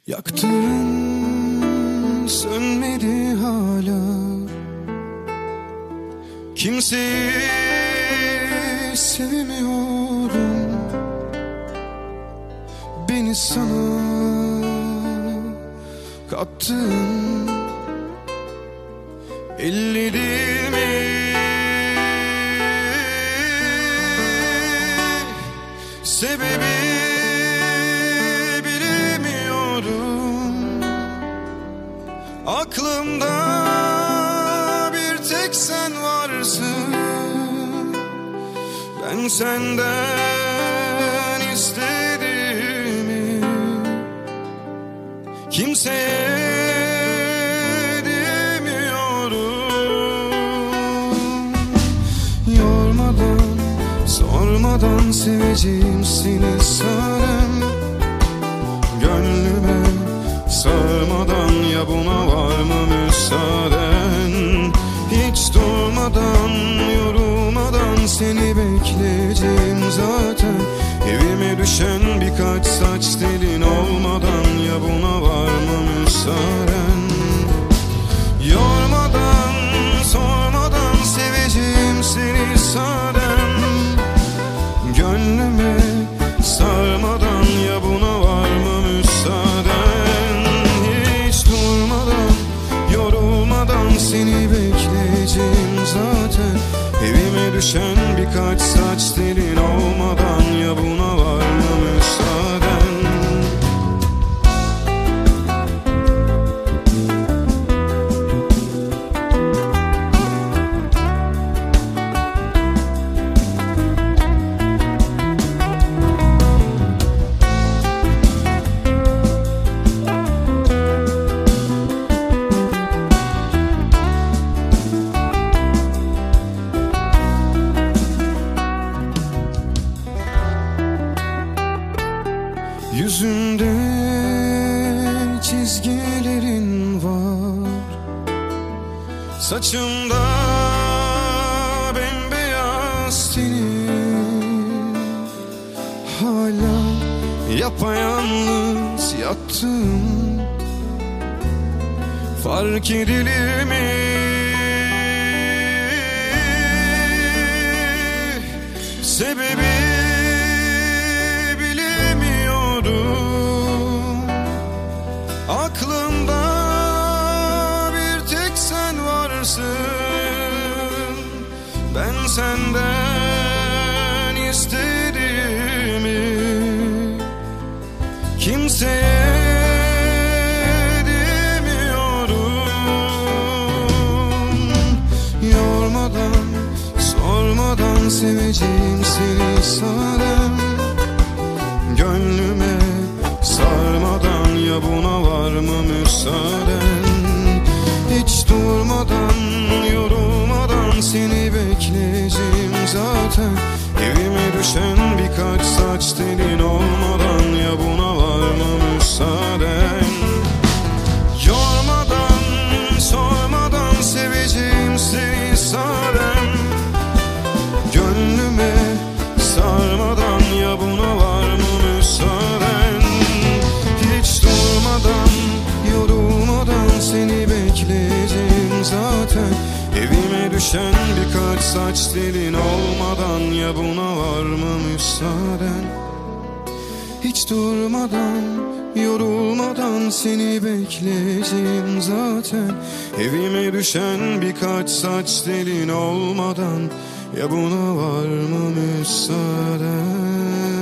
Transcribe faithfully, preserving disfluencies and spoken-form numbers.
Yaktın sönmedi hala. Kimseyi sevmiyorum. Beni sana kattın. Ellerimi sebebi bilemiyorum. Aklımda bir tek sen varsın. Ben senden istediğimi kimseye sormadan seveceğim seni sarem. Gönlüme sarmadan ya buna var mı müsaaden? Hiç durmadan yorulmadan seni bekleyeceğim zaten. Evime düşen birkaç saç telin olmadan ya buna var mı müsaaden? Yormadan sormadan seveceğim seni sarem. Gönlüme sarmadan ya buna var mı müsaaden? Hiç durmadan yorulmadan seni bekleyeceğim zaten. Evime düşen birkaç saç telin olmadan ya buna var mı müsaaden? Yüzünde çizgilerin var, saçımda bembeyaz tenin. Hala yapayalnız yattım. Fark edilir mi? Sebebi aklımda bir tek sen varsın. Ben senden istediğimi kimseye demiyorum. Yormadan sormadan seveceğim seni sarem. Gönlüme sarmadan ya buna var mı müsaaden? Hiç durmadan yorulmadan seni bekleyeceğim zaten. Evime düşen birkaç saç telin olmadan ya buna var mı müsaaden? Yormadan sormadan seveceğim seni sarem. Gönlüme sarmadan ya buna var mı müsaaden? Hiç durmadan yorulmadan seni bekleyeceğim zaten. Evime düşen birkaç saç telin olmadan ya buna var mı müsaaden? Hiç durmadan yorulmadan seni bekleyeceğim zaten. Evime düşen birkaç saç telin olmadan ya buna var mı müsaaden?